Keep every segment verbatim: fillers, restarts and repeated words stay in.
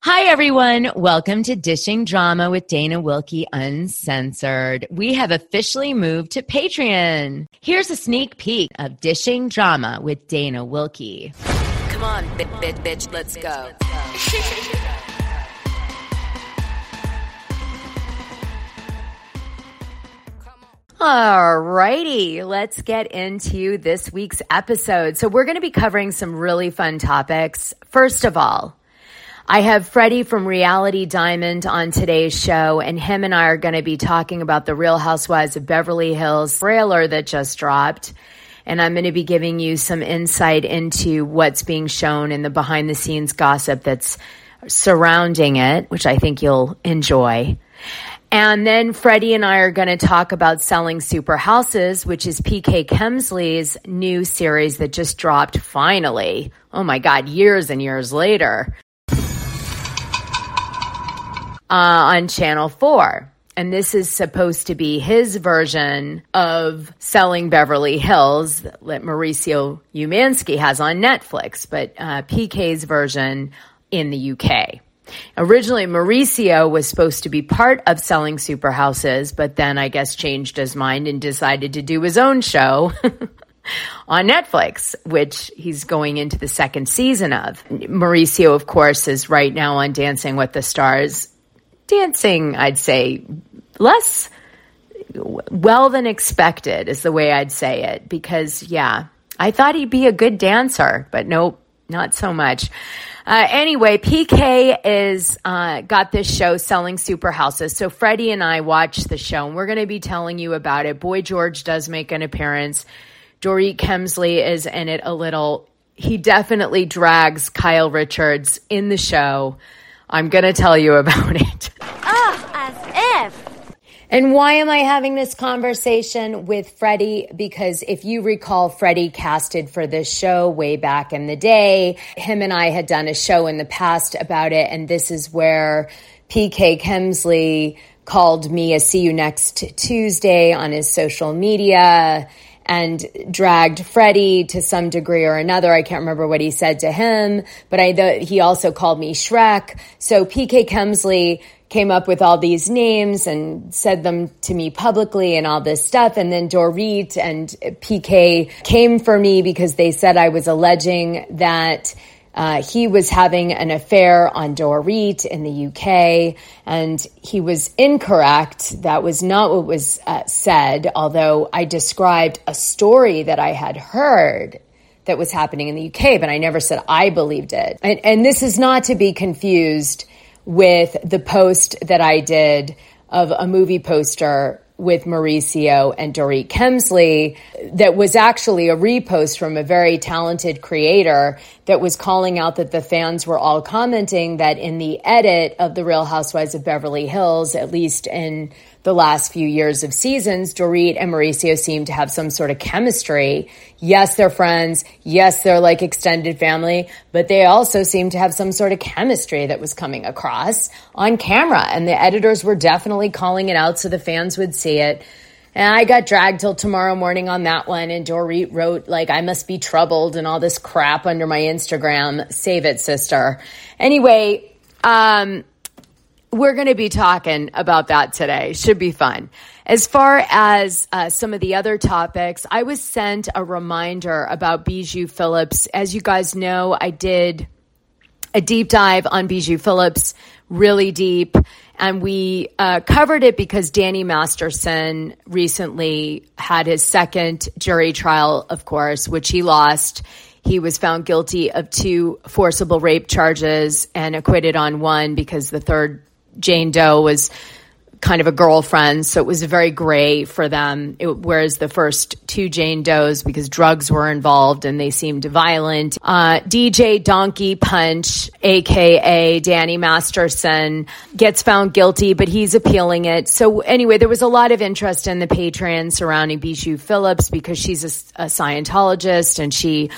Hi, everyone. Welcome to Dishing Drama with Dana Wilkie Uncensored. We have officially moved to Patreon. Here's a sneak peek of Dishing Drama with Dana Wilkie. Come on, bitch, bitch, bitch, let's go. Alrighty, let's get into this week's episode. So we're going to be covering some really fun topics. First of all, I have Freddie from Reality Diamond on today's show, and him and I are going to be talking about the Real Housewives of Beverly Hills trailer that just dropped. And I'm going to be giving you some insight into what's being shown in the behind-the-scenes gossip that's surrounding it, which I think you'll enjoy. And then Freddie and I are going to talk about Selling Super Houses, which is P K Kemsley's new series that just dropped finally. Oh my God, years and years later. Uh, on Channel four. And this is supposed to be his version of Selling Beverly Hills that Mauricio Umansky has on Netflix, but uh, P K's version in the U K. Originally, Mauricio was supposed to be part of Selling Super Houses, but then I guess changed his mind and decided to do his own show on Netflix, which he's going into the second season of. Mauricio, of course, is right now on Dancing with the Stars. Dancing, I'd say, less well than expected is the way I'd say it. Because, yeah, I thought he'd be a good dancer, but nope, not so much. Uh, anyway, P K is uh, got this show, Selling Super Houses. So Freddie and I watched the show, and we're going to be telling you about it. Boy George does make an appearance. Dorit Kemsley is in it a little. He definitely drags Kyle Richards in the show. I'm going to tell you about it. Ugh, as if. And why am I having this conversation with Freddie? Because if you recall, Freddie casted for this show way back in the day. Him and I had done a show in the past about it, and this is where P K Kemsley called me a see you next Tuesday on his social media and dragged Freddie to some degree or another. I can't remember what he said to him, but I th- he also called me Shrek. So P K Kemsley came up with all these names and said them to me publicly and all this stuff. And then Dorit and P K came for me because they said I was alleging that Uh, he was having an affair on Dorit in the U K, and he was incorrect. That was not what was uh, said, although I described a story that I had heard that was happening in the U K, but I never said I believed it. And, and this is not to be confused with the post that I did of a movie poster with Mauricio and Dorit Kemsley that was actually a repost from a very talented creator that was calling out that the fans were all commenting that in the edit of The Real Housewives of Beverly Hills, at least in the last few years of seasons, Dorit and Mauricio seem to have some sort of chemistry. Yes, they're friends. Yes, they're like extended family, but they also seem to have some sort of chemistry that was coming across on camera. And the editors were definitely calling it out so the fans would see it. And I got dragged till tomorrow morning on that one. And Dorit wrote, like, I must be troubled and all this crap under my Instagram. Save it, sister. Anyway, um... we're going to be talking about that today. Should be fun. As far as uh, some of the other topics, I was sent a reminder about Bijou Phillips. As you guys know, I did a deep dive on Bijou Phillips, really deep, and we uh, covered it because Danny Masterson recently had his second jury trial, of course, which he lost. He was found guilty of two forcible rape charges and acquitted on one because the third Jane Doe was kind of a girlfriend, so it was very gray for them, it, whereas the first two Jane Does, because drugs were involved and they seemed violent. Uh, D J Donkey Punch, a k a. Danny Masterson, gets found guilty, but he's appealing it. So anyway, there was a lot of interest in the Patreon surrounding Bijou Phillips because she's a, a Scientologist, and she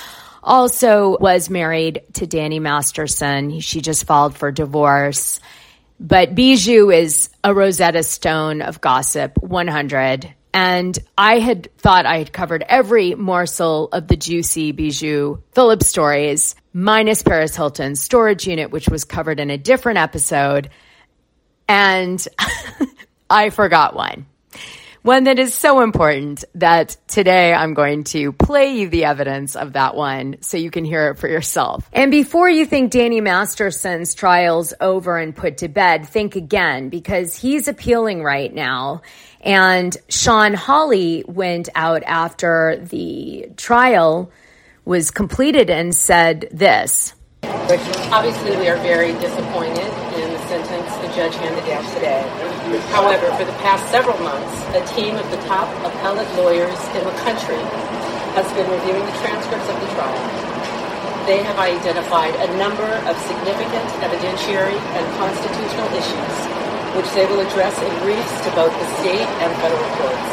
also was married to Danny Masterson. She just filed for divorce. But Bijou is a Rosetta Stone of gossip, one hundred. And I had thought I had covered every morsel of the juicy Bijou Phillips stories, minus Paris Hilton's storage unit, which was covered in a different episode. And I forgot one. One that is so important that today I'm going to play you the evidence of that one so you can hear it for yourself. And before you think Danny Masterson's trial's over and put to bed, think again, because he's appealing right now. And Sean Hawley went out after the trial was completed and said this. Obviously, we are very disappointed in the sentence the judge handed down today. However, for the past several months, a team of the top appellate lawyers in the country has been reviewing the transcripts of the trial. They have identified a number of significant evidentiary and constitutional issues, which they will address in briefs to both the state and federal courts.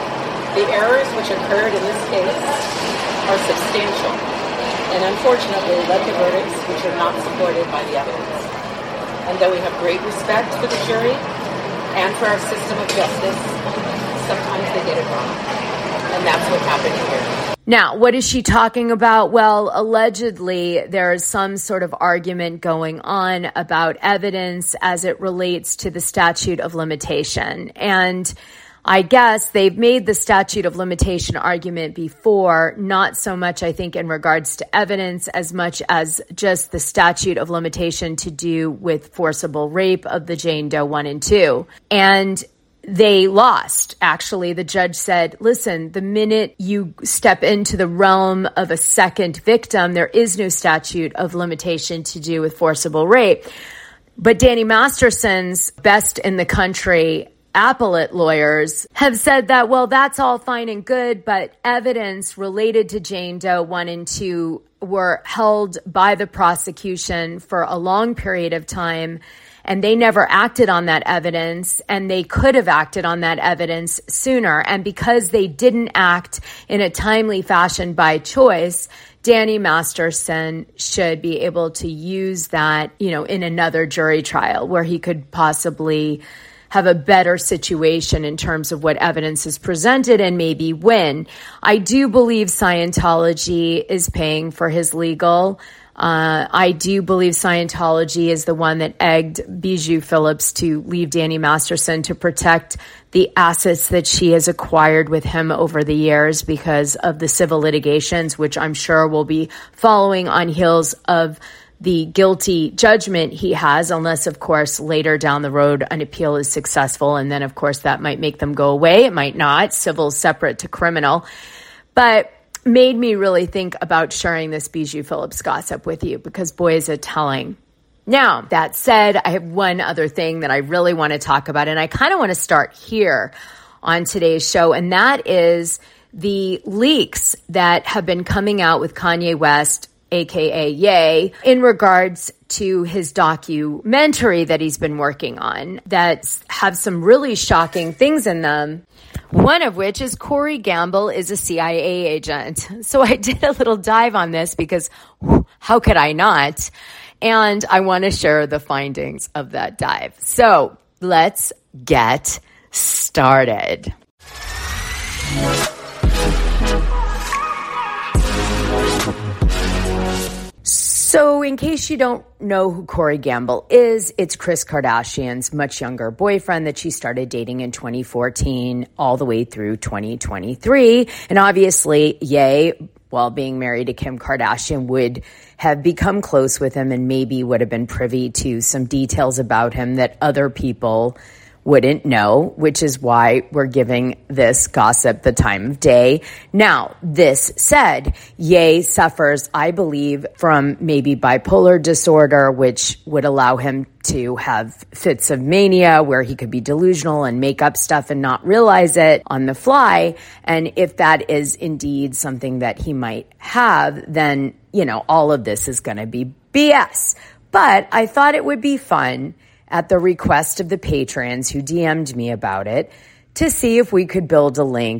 The errors which occurred in this case are substantial and unfortunately led to verdicts which are not supported by the evidence. And though we have great respect for the jury and for our system of justice, sometimes they get it wrong. And that's what happened here. Now, what is she talking about? Well, allegedly, there is some sort of argument going on about evidence as it relates to the statute of limitation. And I guess they've made the statute of limitation argument before, not so much, I think, in regards to evidence as much as just the statute of limitation to do with forcible rape of the Jane Doe one and two. And they lost. Actually, the judge said, listen, the minute you step into the realm of a second victim, there is no statute of limitation to do with forcible rape. But Danny Masterson's best in the country appellate lawyers have said that, well, that's all fine and good, but evidence related to Jane Doe one and two were held by the prosecution for a long period of time, and they never acted on that evidence, and they could have acted on that evidence sooner. And because they didn't act in a timely fashion by choice, Danny Masterson should be able to use that, you know, in another jury trial where he could possibly have a better situation in terms of what evidence is presented and maybe win. I do believe Scientology is paying for his legal. Uh, I do believe Scientology is the one that egged Bijou Phillips to leave Danny Masterson to protect the assets that she has acquired with him over the years because of the civil litigations, which I'm sure will be following on heels of the guilty judgment he has, unless, of course, later down the road an appeal is successful. And then, of course, that might make them go away. It might not. Civil is separate to criminal. But made me really think about sharing this Bijou Phillips gossip with you because, boy, is it telling. Now, that said, I have one other thing that I really want to talk about, and I kind of want to start here on today's show, and that is the leaks that have been coming out with Kanye West, A K A Ye, in regards to his documentary that he's been working on that have some really shocking things in them. One of which is Corey Gamble is a C I A agent. So I did a little dive on this because how could I not? And I want to share the findings of that dive. So let's get started. So in case you don't know who Corey Gamble is, it's Kris Kardashian's much younger boyfriend that she started dating in twenty fourteen all the way through twenty twenty-three. And obviously, Ye, while being married to Kim Kardashian, would have become close with him and maybe would have been privy to some details about him that other people wouldn't know, which is why we're giving this gossip the time of day. Now, this said, Ye suffers, I believe, from maybe bipolar disorder, which would allow him to have fits of mania where he could be delusional and make up stuff and not realize it on the fly. And if that is indeed something that he might have, then, you know, all of this is going to be B S. But I thought it would be fun, at the request of the patrons who D M'd me about it, to see if we could build a link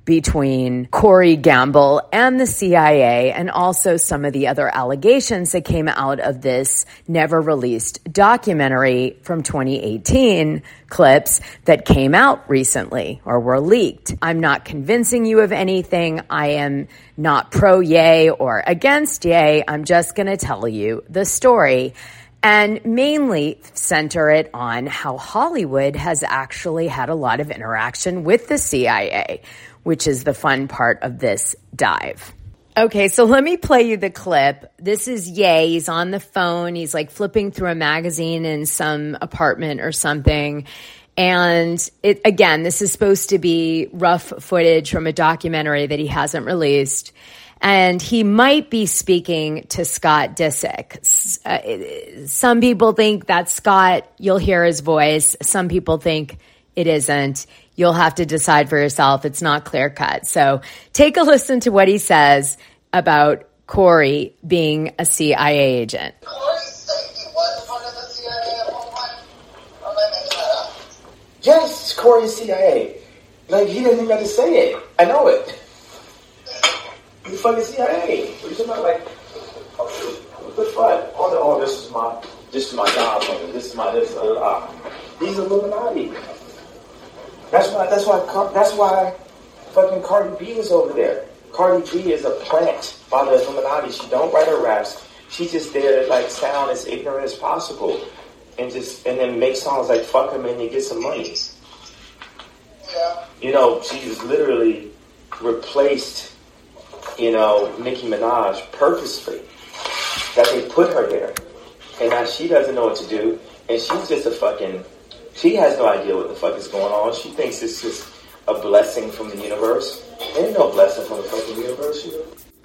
between Corey Gamble and the C I A, and also some of the other allegations that came out of this never released documentary from twenty eighteen, clips that came out recently or were leaked. I'm not convincing you of anything. I am not pro-Ye or against Ye. I'm just going to tell you the story and mainly center it on how Hollywood has actually had a lot of interaction with the C I A, which is the fun part of this dive. Okay, so let me play you the clip. This is Ye. He's on the phone. He's like flipping through a magazine in some apartment or something. And it, again, this is supposed to be rough footage from a documentary that he hasn't released. And he might be speaking to Scott Disick. Uh, some people think that's Scott. You'll hear his voice. Some people think it isn't. You'll have to decide for yourself. It's not clear cut. So take a listen to what he says about Corey being a C I A agent. Corey said he was part of the C I A at one point? Or am I making that up? Yes, Corey's C I A. Like, he doesn't even have to say it. I know it. He's fucking C I A. What are you talking about? Like, what the fuck? Oh, no, oh, this is my, this is my job, this is my, this, uh, uh, he's Illuminati. That's why, that's why, that's why fucking Cardi B is over there. Cardi B is a plant by the Illuminati. She don't write her raps. She's just there to, like, sound as ignorant as possible. And just, and then make songs like fuck him and you get some money. Yeah. You know, she's literally replaced, you know, Nicki Minaj purposefully. That they put her there. And now she doesn't know what to do. And she's just a fucking... She has no idea what the fuck is going on. She thinks it's just a blessing from the universe. There ain't no blessing from the fucking universe, you know?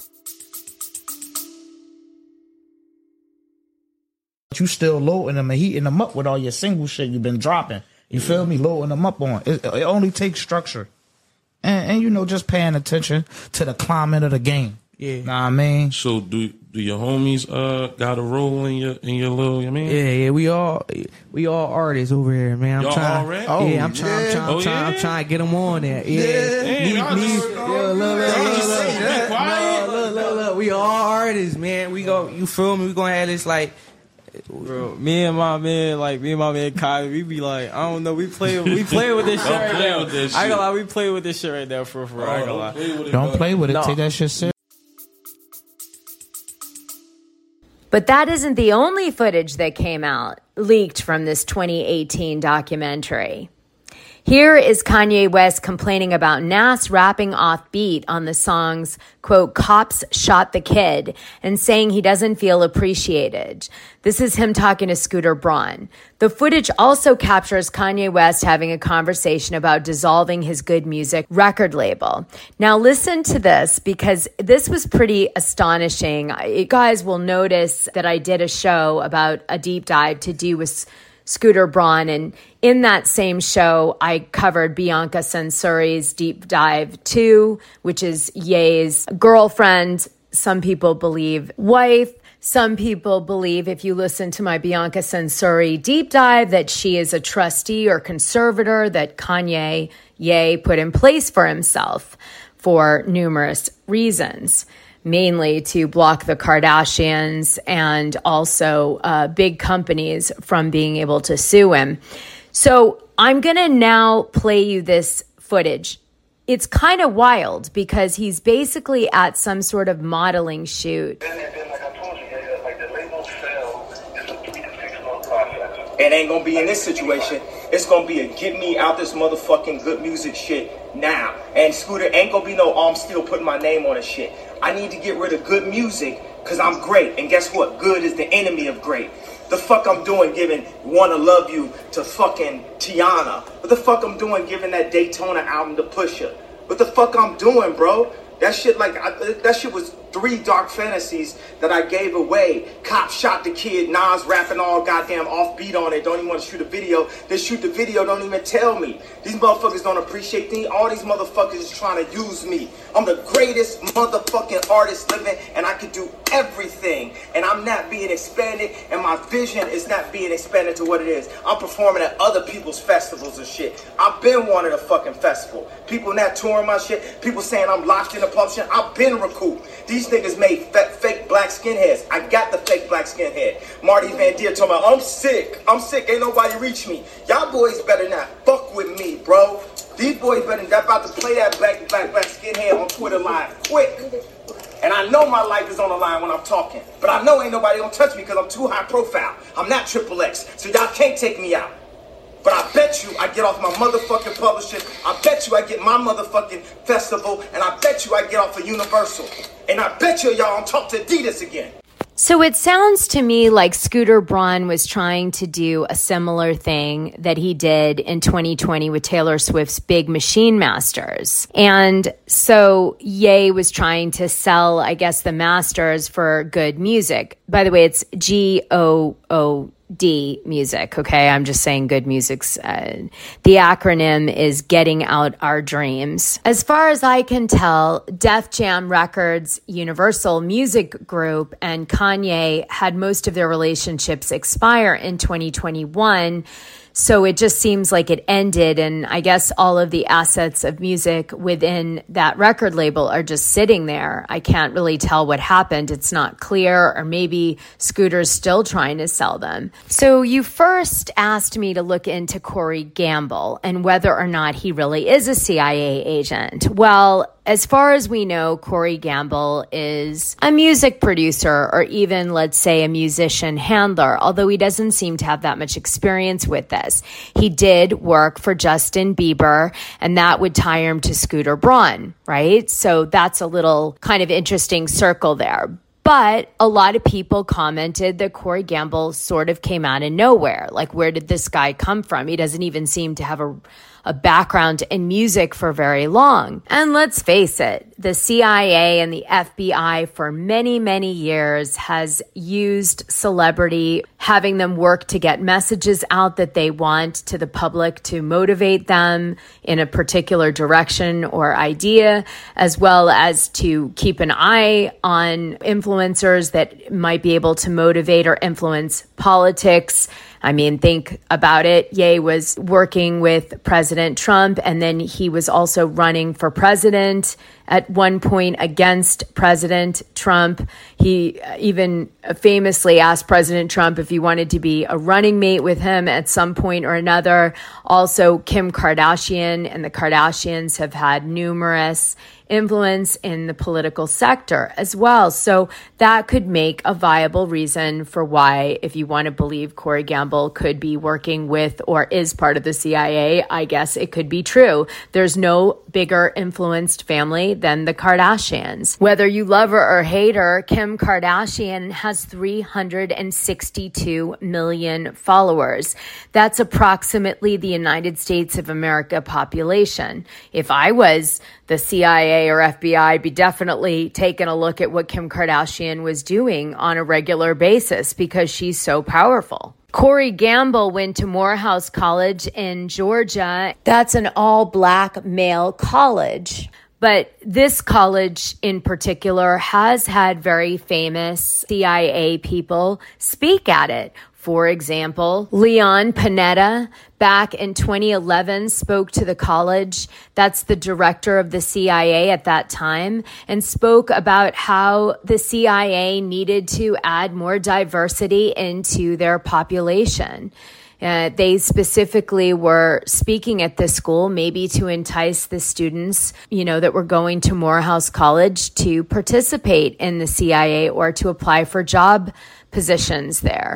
You still loading them and heating them up with all your single shit you've been dropping. You feel me? Loading them up on. It, it only takes structure. And, and, you know, just paying attention to the climate of the game. Yeah. Know what I mean? So do do your homies uh got a role in your in your little, you mean? Yeah, yeah, we all we all artists over here, man. I'm Y'all trying, all rap? Oh, yeah, I'm yeah. trying, I'm trying, I'm oh, trying, yeah? I'm trying to get them on there. Yeah, yeah. Me, Damn, me, just, yo, look, look, look, look, quiet. look, look, look, look. We all artists, man. We go, you feel me? We gonna have this like. Bro, me and my man, like me and my man Kai, we be like, I don't know, we play, we play with this shit right play now. With this I ain't shit. gonna lie, we play with this shit right now for for. I ain't gonna lie. Play with it, Don't bro. play with it. No. Take that shit serious. But that isn't the only footage that came out, leaked from this twenty eighteen documentary. Here is Kanye West complaining about Nas rapping off beat on the song's, quote, "Cops shot the kid," and saying he doesn't feel appreciated. This is him talking to Scooter Braun. The footage also captures Kanye West having a conversation about dissolving his Good Music record label. Now listen to this, because this was pretty astonishing. You guys will notice that I did a show about a deep dive to do with Scooter Braun, and in that same show, I covered Bianca Censori's Deep Dive two, which is Ye's girlfriend, some people believe wife, some people believe, if you listen to my Bianca Censori Deep Dive, that she is a trustee or conservator that Kanye Ye put in place for himself for numerous reasons. Mainly to block the Kardashians and also uh, big companies from being able to sue him. So I'm going to now play you this footage. It's kind of wild because he's basically at some sort of modeling shoot. It ain't gonna be in this situation. It's gonna be a get me out this motherfucking good music shit now. And Scooter ain't gonna be no, oh, I'm still putting my name on this shit. I need to get rid of good music because I'm great. And guess what? Good is the enemy of great. The fuck I'm doing giving Wanna Love You to fucking Tiana? What the fuck I'm doing giving that Daytona album to Pusha? What the fuck I'm doing, bro? That shit like, I, that shit was three dark fantasies that I gave away. Cop shot the kid, Nas rapping all goddamn offbeat on it. Don't even want to shoot a video. They shoot the video, don't even tell me. These motherfuckers don't appreciate me. All these motherfuckers is trying to use me. I'm the greatest motherfucking artist living, and I can do everything. And I'm not being expanded, and my vision is not being expanded to what it is. I'm performing at other people's festivals and shit. I've been wanting a fucking festival. People not touring my shit. People saying I'm locked in the publishing. I've been recouped. These niggas made fa- fake black skinheads. I got the fake black skinhead. Marty Van Deer told me, I'm sick. I'm sick. Ain't nobody reach me. Y'all boys better not fuck with me, bro. These boys better not about to play that black, black, black skinhead on Twitter live quick. And I know my life is on the line when I'm talking. But I know ain't nobody gonna touch me because I'm too high profile. I'm not Triple X. So y'all can't take me out. But I bet you I get off my motherfucking publishing. I bet you I get my motherfucking festival. And I bet you I get off of Universal. And I bet you y'all don't talk to Adidas again. So it sounds to me like Scooter Braun was trying to do a similar thing that he did in twenty twenty with Taylor Swift's Big Machine Masters. And so Ye was trying to sell, I guess, the masters for good music. By the way, it's G O O D music, okay? I'm just saying good music's, uh, the acronym is Getting Out Our Dreams. As far as I can tell, Def Jam Records, Universal Music Group, and Kanye had most of their relationships expire in twenty twenty-one. So it just seems like it ended, and I guess all of the assets of music within that record label are just sitting there. I can't really tell what happened. It's not clear, or maybe Scooter's still trying to sell them. So you first asked me to look into Corey Gamble and whether or not he really is a C I A agent. Well, as far as we know, Corey Gamble is a music producer, or even, let's say, a musician handler, although he doesn't seem to have that much experience with this. He did work for Justin Bieber, and that would tie him to Scooter Braun, right? So that's a little kind of interesting circle there. But a lot of people commented that Corey Gamble sort of came out of nowhere. Like, where did this guy come from? He doesn't even seem to have a a background in music for very long. And let's face it, the C I A and the F B I for many, many years has used celebrity, having them work to get messages out that they want to the public to motivate them in a particular direction or idea, as well as to keep an eye on influencers that might be able to motivate or influence politics. I mean, think about it. Ye was working with President Trump, and then he was also running for president at one point against President Trump. He even famously asked President Trump if he wanted to be a running mate with him at some point or another. Also, Kim Kardashian and the Kardashians have had numerous influence in the political sector as well. So that could make a viable reason for why, if you want to believe Corey Gamble could be working with or is part of the C I A, I guess it could be true. There's no bigger influenced family than the Kardashians. Whether you love her or hate her, Kim Kardashian has three hundred sixty-two million followers. That's approximately the United States of America population. If I was the C I A or F B I, I'd be definitely taking a look at what Kim Kardashian was doing on a regular basis because she's so powerful. Corey Gamble went to Morehouse College in Georgia. That's an all-black male college. But this college in particular has had very famous C I A people speak at it. For example, Leon Panetta back in twenty eleven spoke to the college. That's the director of the C I A at that time, and spoke about how the C I A needed to add more diversity into their population. Uh, they specifically were speaking at this school, maybe to entice the students, you know, that were going to Morehouse College to participate in the C I A or to apply for job positions there.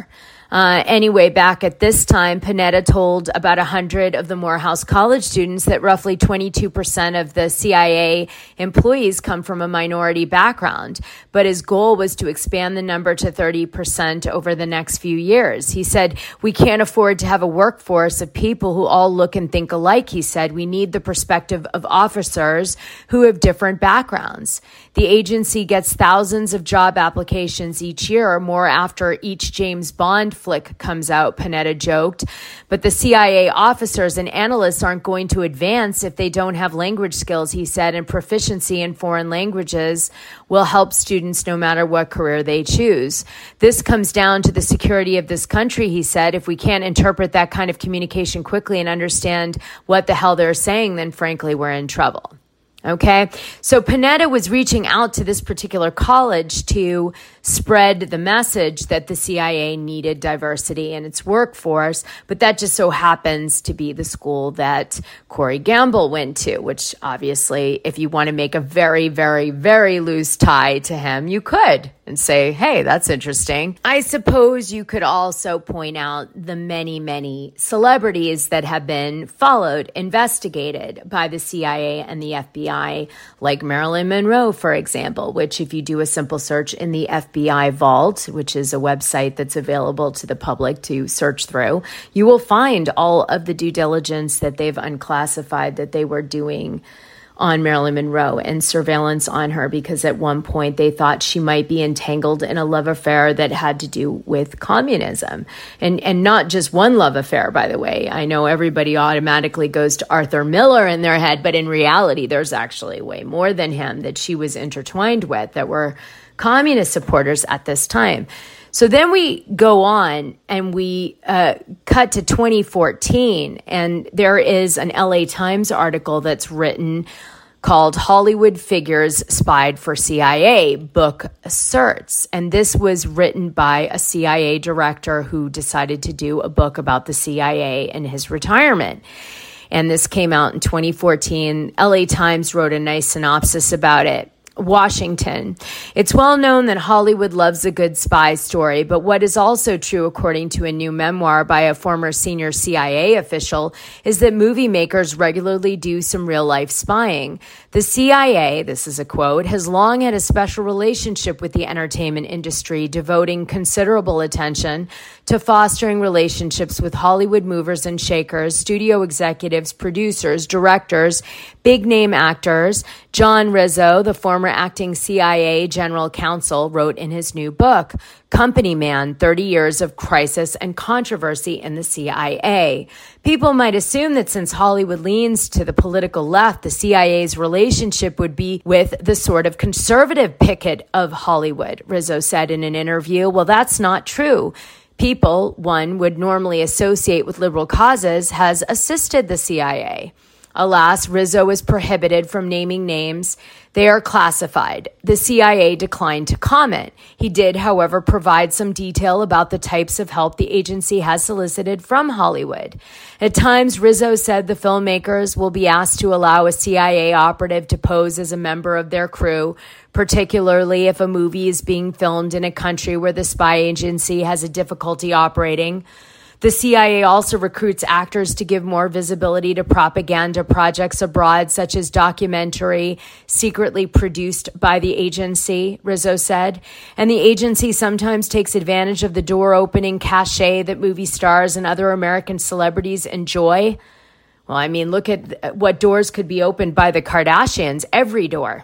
Uh, anyway, back at this time, Panetta told about one hundred of the Morehouse College students that roughly twenty-two percent of the C I A employees come from a minority background. But his goal was to expand the number to thirty percent over the next few years. He said, "We can't afford to have a workforce of people who all look and think alike," he said. "We need the perspective of officers who have different backgrounds." The agency gets thousands of job applications each year, more after each James Bond flick comes out, Panetta joked. But the C I A officers and analysts aren't going to advance if they don't have language skills, he said, and proficiency in foreign languages will help students no matter what career they choose. This comes down to the security of this country, he said. If we can't interpret that kind of communication quickly and understand what the hell they're saying, then frankly, we're in trouble. Okay, so Panetta was reaching out to this particular college to spread the message that the C I A needed diversity in its workforce, but that just so happens to be the school that Corey Gamble went to, which obviously, if you want to make a very, very, very loose tie to him, you could and say, hey, that's interesting. I suppose you could also point out the many, many celebrities that have been followed, investigated by the C I A and the F B I, like Marilyn Monroe, for example, which if you do a simple search in the F B I Vault, which is a website that's available to the public to search through, you will find all of the due diligence that they've unclassified that they were doing on Marilyn Monroe and surveillance on her, because at one point they thought she might be entangled in a love affair that had to do with communism. And and not just one love affair, by the way. I know everybody automatically goes to Arthur Miller in their head, but in reality, there's actually way more than him that she was intertwined with that were communist supporters at this time. So then we go on and we uh, cut to twenty fourteen, and there is an L A Times article that's written called Hollywood Figures Spied for C I A, book asserts. And this was written by a C I A director who decided to do a book about the C I A and his retirement. And this came out in twenty fourteen. L A Times wrote a nice synopsis about it. Washington. It's well known that Hollywood loves a good spy story, but what is also true, according to a new memoir by a former senior C I A official, is that movie makers regularly do some real-life spying. The C I A, this is a quote, has long had a special relationship with the entertainment industry, devoting considerable attention to fostering relationships with Hollywood movers and shakers, studio executives, producers, directors, big-name actors. John Rizzo, the former acting C I A general counsel, wrote in his new book, Company Man, thirty years of Crisis and Controversy in the C I A. People might assume that since Hollywood leans to the political left, the C I A's relationship would be with the sort of conservative picket of Hollywood, Rizzo said in an interview. Well, that's not true. People one would normally associate with liberal causes has assisted the C I A. Alas, Rizzo is prohibited from naming names. They are classified. The C I A declined to comment. He did, however, provide some detail about the types of help the agency has solicited from Hollywood. At times, Rizzo said the filmmakers will be asked to allow a C I A operative to pose as a member of their crew, particularly if a movie is being filmed in a country where the spy agency has a difficulty operating. The C I A also recruits actors to give more visibility to propaganda projects abroad, such as documentary secretly produced by the agency, Rizzo said. And the agency sometimes takes advantage of the door-opening cachet that movie stars and other American celebrities enjoy. Well, I mean, look at what doors could be opened by the Kardashians, every door.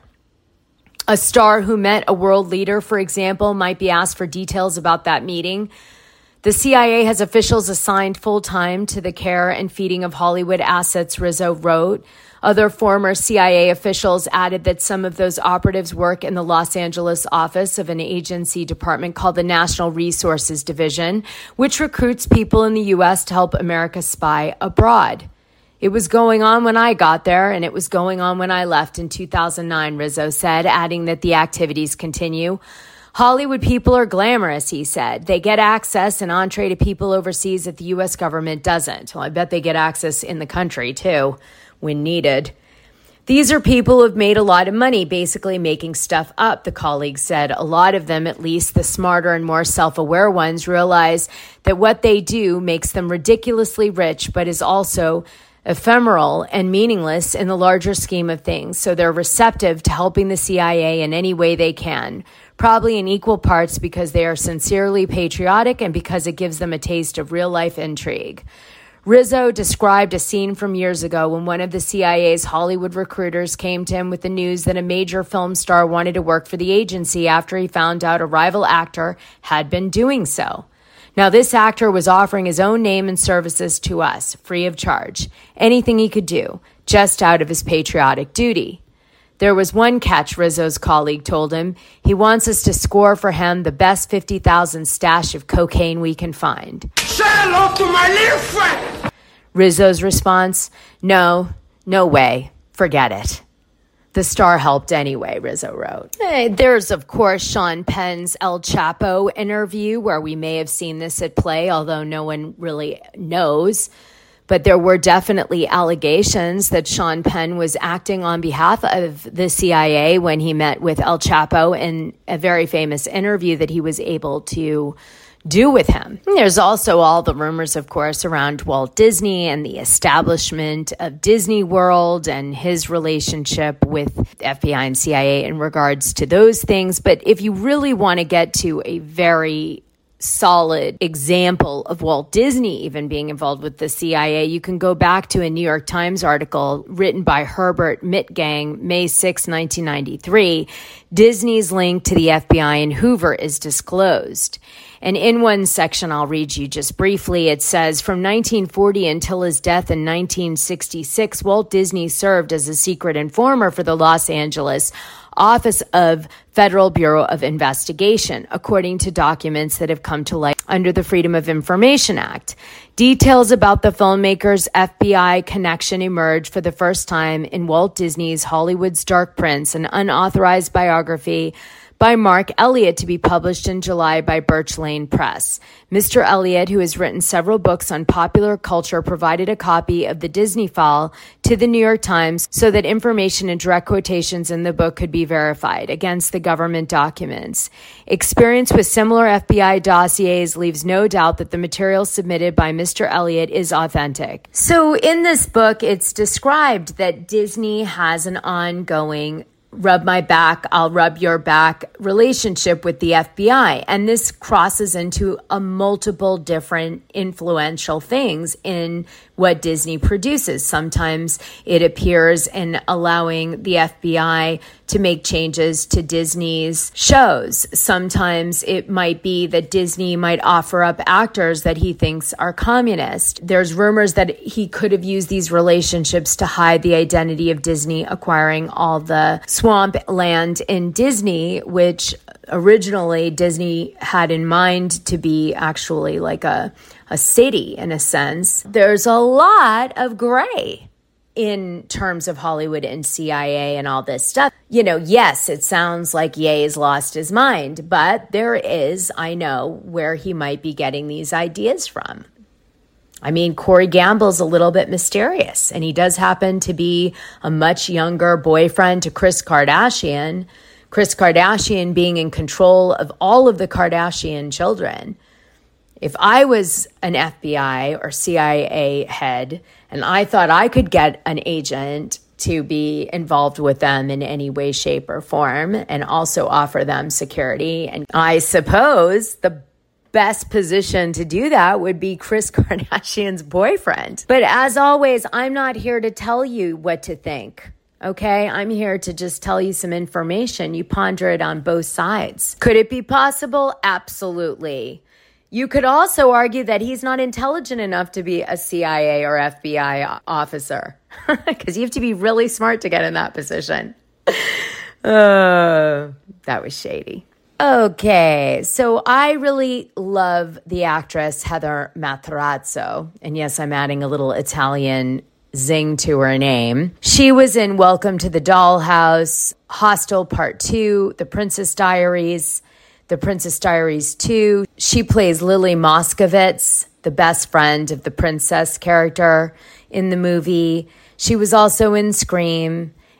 A star who met a world leader, for example, might be asked for details about that meeting. The C I A has officials assigned full-time to the care and feeding of Hollywood assets, Rizzo wrote. Other former C I A officials added that some of those operatives work in the Los Angeles office of an agency department called the National Resources Division, which recruits people in the U S to help America spy abroad. It was going on when I got there, and it was going on when I left in two thousand nine, Rizzo said, adding that the activities continue. Hollywood people are glamorous, he said. They get access and entree to people overseas that the U S government doesn't. Well, I bet they get access in the country, too, when needed. These are people who have made a lot of money, basically making stuff up, the colleague said. A lot of them, at least the smarter and more self-aware ones, realize that what they do makes them ridiculously rich, but is also ephemeral and meaningless in the larger scheme of things. So they're receptive to helping the C I A in any way they can, probably in equal parts because they are sincerely patriotic and because it gives them a taste of real-life intrigue. Rizzo described a scene from years ago when one of the C I A's Hollywood recruiters came to him with the news that a major film star wanted to work for the agency after he found out a rival actor had been doing so. Now, this actor was offering his own name and services to us, free of charge, anything he could do, just out of his patriotic duty. There was one catch, Rizzo's colleague told him. He wants us to score for him the best fifty thousand stash of cocaine we can find. Say hello to my little friend! Rizzo's response, no, no way, forget it. The star helped anyway, Rizzo wrote. Hey, there's, of course, Sean Penn's El Chapo interview, where we may have seen this at play, although no one really knows. But there were definitely allegations that Sean Penn was acting on behalf of the C I A when he met with El Chapo in a very famous interview that he was able to do with him. And there's also all the rumors, of course, around Walt Disney and the establishment of Disney World and his relationship with F B I and C I A in regards to those things. But if you really want to get to a very solid example of Walt Disney even being involved with the C I A, you can go back to a New York Times article written by Herbert Mitgang, May sixth, nineteen ninety-three. Disney's link to the F B I and Hoover is disclosed. And in one section, I'll read you just briefly, it says, from nineteen forty until his death in nineteen sixty-six, Walt Disney served as a secret informer for the Los Angeles Office of Federal Bureau of Investigation, according to documents that have come to light under the Freedom of Information Act. Details about the filmmaker's F B I connection emerged for the first time in Walt Disney's Hollywood's Dark Prince, an unauthorized biography by Mark Elliott to be published in July by Birch Lane Press. Mister Elliott, who has written several books on popular culture, provided a copy of the Disney file to the New York Times so that information and direct quotations in the book could be verified against the government documents. Experience with similar F B I dossiers leaves no doubt that the material submitted by Mister Elliott is authentic. So in this book, it's described that Disney has an ongoing rub my back, I'll rub your back relationship with the F B I. And this crosses into a multiple different influential things in what Disney produces. Sometimes it appears in allowing the F B I to make changes to Disney's shows. Sometimes it might be that Disney might offer up actors that he thinks are communist. There's rumors that he could have used these relationships to hide the identity of Disney acquiring all the swamp land in Disney, which originally Disney had in mind to be actually like a a city in a sense. There's a lot of gray in terms of Hollywood and C I A and all this stuff. You know, yes, it sounds like Ye's lost his mind, but there is, I know, where he might be getting these ideas from. I mean, Corey Gamble's a little bit mysterious, and he does happen to be a much younger boyfriend to Kris Kardashian. Kris Kardashian being in control of all of the Kardashian children. If I was an F B I or C I A head and I thought I could get an agent to be involved with them in any way, shape, or form and also offer them security, and I suppose the best position to do that would be Kris Kardashian's boyfriend. But as always, I'm not here to tell you what to think. Okay, I'm here to just tell you some information. You ponder it on both sides. Could it be possible? Absolutely. You could also argue that he's not intelligent enough to be a C I A or F B I officer because you have to be really smart to get in that position. Uh, that was shady. Okay, so I really love the actress Heather Matarazzo. And yes, I'm adding a little Italian zing to her name. She was in Welcome to the Dollhouse, Hostel Part two, The Princess Diaries, The Princess Diaries two. She plays Lily Moscovitz, the best friend of the princess character in the movie. She was also in Scream.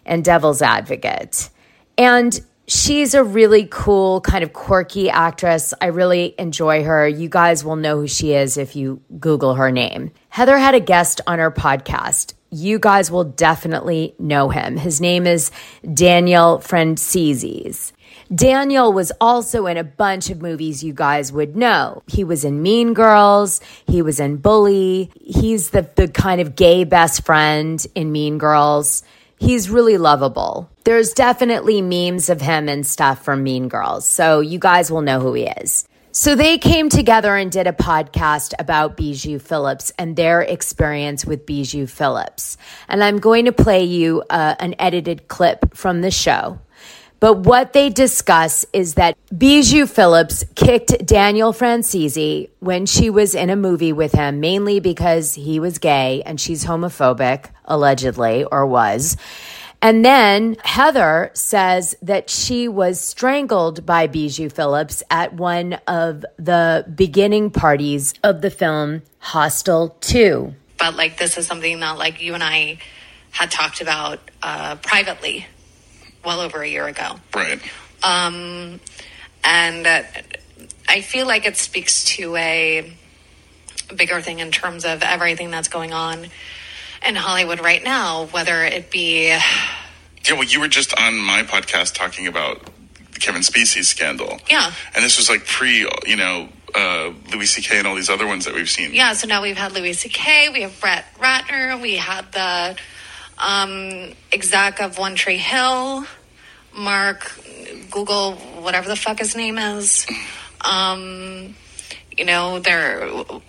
and Devil's Advocate. And she's a really cool, kind of quirky actress. I really enjoy her. You guys will know who she is if you Google her name. Heather had a guest on her podcast. You guys will definitely know him. His name is Daniel Franceses. Daniel was also in a bunch of movies you guys would know. He was in Mean Girls. He was in Bully. He's the, the kind of gay best friend in Mean Girls. He's really lovable. There's definitely memes of him and stuff from Mean Girls, so you guys will know who he is. So they came together and did a podcast about Bijou Phillips and their experience with Bijou Phillips. And I'm going to play you uh, an edited clip from the show. But what they discuss is that Bijou Phillips kicked Daniel Franceses when she was in a movie with him, mainly because he was gay and she's homophobic, allegedly, or was. And then Heather says that she was strangled by Bijou Phillips at one of the beginning parties of the film Hostel two. But like, this is something that like you and I had talked about uh, privately well over a year ago. Right. Um, and uh, I feel like it speaks to a bigger thing in terms of everything that's going on in Hollywood right now, whether it be... Yeah, well, you were just on my podcast talking about the Kevin Spacey scandal. Yeah. And this was like pre, you know, uh, Louis C K and all these other ones that we've seen. Yeah, so now we've had Louis C K, we have Brett Ratner, we had the um, exec of One Tree Hill, Mark, Google, whatever the fuck his name is. Um, you know, there,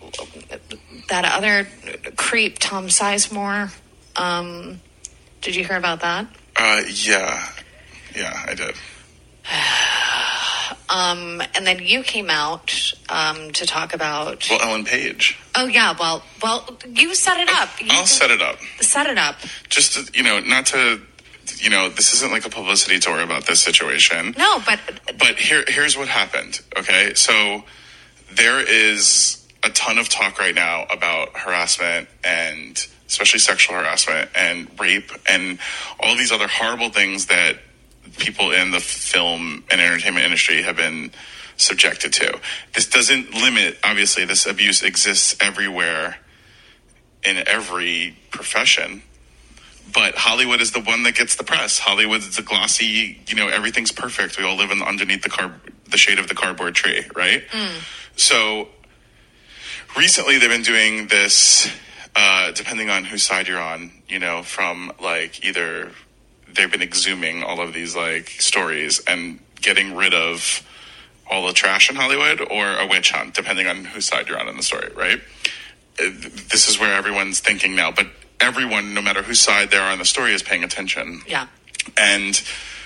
that other creep, Tom Sizemore. Um, did you hear about that? Uh, yeah. Yeah, I did. um, and then you came out, um, to talk about... Well, Ellen Page. Oh, yeah, well, well, you set it up. You I'll set it up. Set it up. Just, to, you know, not to... You know, this isn't like a publicity tour about this situation. No, but... But here, here's what happened, okay? So there is a ton of talk right now about harassment and especially sexual harassment and rape and all these other horrible things that people in the film and entertainment industry have been subjected to. This doesn't limit, obviously, this abuse exists everywhere in every profession. But Hollywood is the one that gets the press. Hollywood is the glossy, you know, everything's perfect. We all live in underneath the car, the shade of the cardboard tree, right? Mm. So recently they've been doing this, uh, depending on whose side you're on, you know, from like either they've been exhuming all of these like stories and getting rid of all the trash in Hollywood, or a witch hunt, depending on whose side you're on in the story, right? This is where everyone's thinking now, but everyone, no matter whose side they are on the story, is paying attention. Yeah. And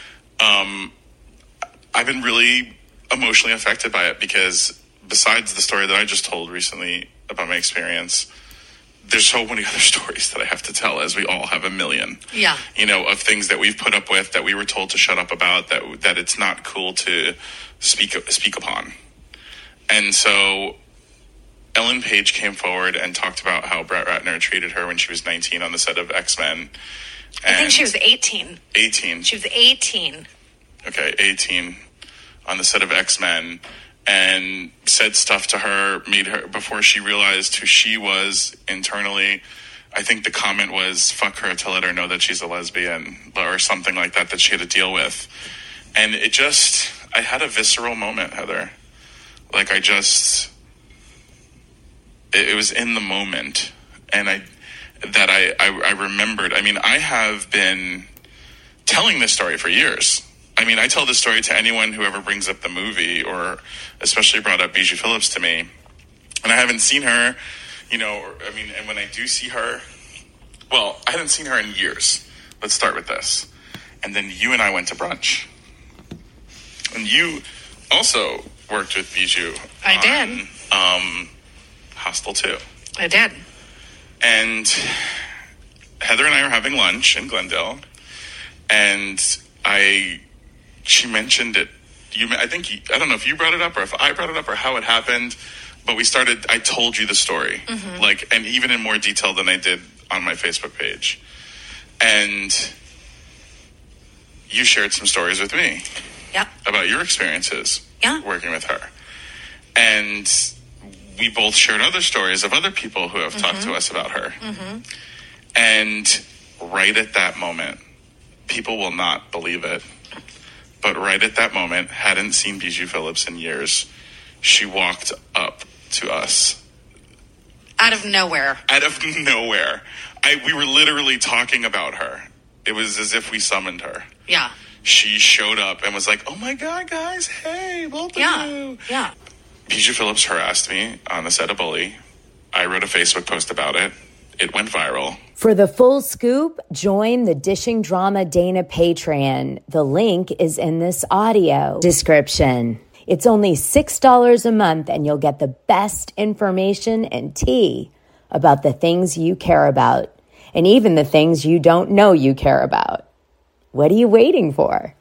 um, I've been really emotionally affected by it because besides the story that I just told recently about my experience, there's so many other stories that I have to tell, as we all have a million. Yeah. You know, of things that we've put up with, that we were told to shut up about, that that it's not cool to speak speak upon. And so Ellen Page came forward and talked about how Brett Ratner treated her when she was nineteen on the set of X-Men. I think she was eighteen. eighteen. She was eighteen. Okay, eighteen on the set of X-Men, and said stuff to her, made her, before she realized who she was internally. I think the comment was, fuck her to let her know that she's a lesbian, or something like that, that she had to deal with. And it just, I had a visceral moment, Heather. Like, I just... It was in the moment, and I that I, I, I remembered. I mean, I have been telling this story for years. I mean, I tell this story to anyone who ever brings up the movie, or especially brought up Bijou Phillips to me. And I haven't seen her, you know, or, I mean, and when I do see her, well, I hadn't seen her in years. Let's start with this. And then you and I went to brunch. And you also worked with Bijou. I on, did. Um... Hostel two. I did. And Heather and I are having lunch in Glendale, and I, she mentioned it. You, I think, you, I don't know if you brought it up or if I brought it up or how it happened, but we started, I told you the story, mm-hmm. like, and even in more detail than I did on my Facebook page. And you shared some stories with me. Yeah. About your experiences. Yeah. Working with her. And we both shared other stories of other people who have mm-hmm. talked to us about her. Mm-hmm. And right at that moment, people will not believe it, but right at that moment, hadn't seen Bijou Phillips in years, she walked up to us. Out of nowhere. Out of nowhere. I, we were literally talking about her. It was as if we summoned her. Yeah. She showed up and was like, oh my God, guys, hey, both of yeah. you. Yeah. Bijou Phillips harassed me on the set of Bully. I wrote a Facebook post about it. It went viral. For the full scoop, join the Dishing Drama Dana Patreon. The link is in this audio description. It's only six dollars a month, and you'll get the best information and tea about the things you care about, and even the things you don't know you care about. What are you waiting for?